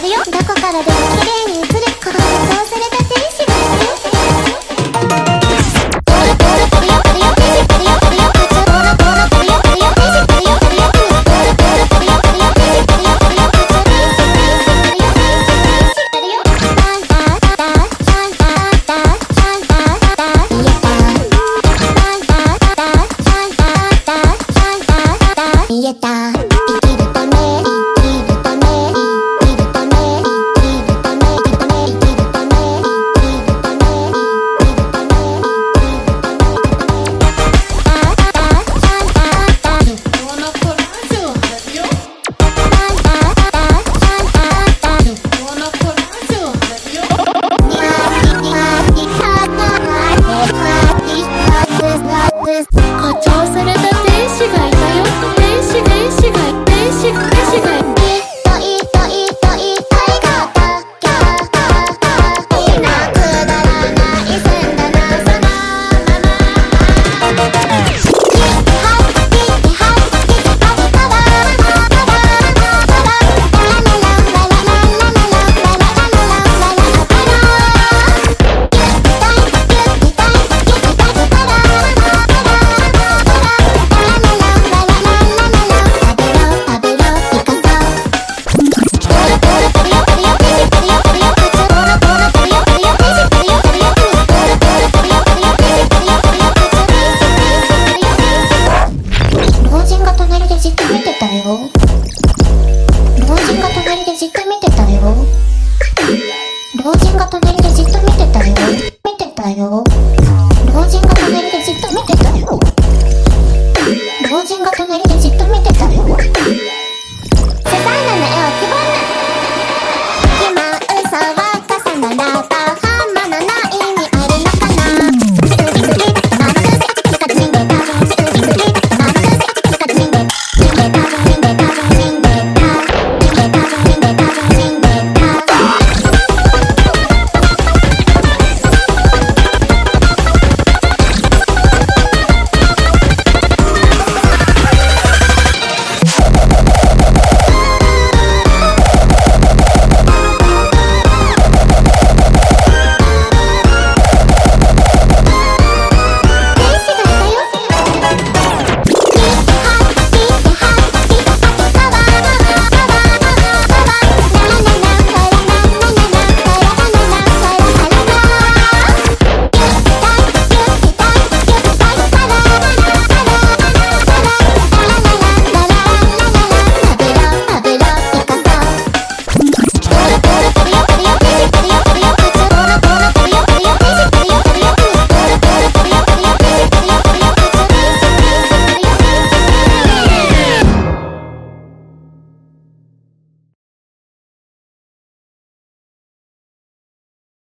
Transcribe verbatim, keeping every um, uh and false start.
るよ。どこからでも綺麗に映るこのそうされた天使がいるよ。言えた生きるため生きるため生きるため生きるため生きるため生きるため生きるためこのコラージュを貼るよ。このコラージュを貼るよ。誇張された天使がいたよ。天使天使がい天使天使がい老人が隣でじっと見てたよ。老人が隣でじっと見てたよ。見てたよ。老人が隣でじっと見てたよ。老人が隣でじっと見てたよ。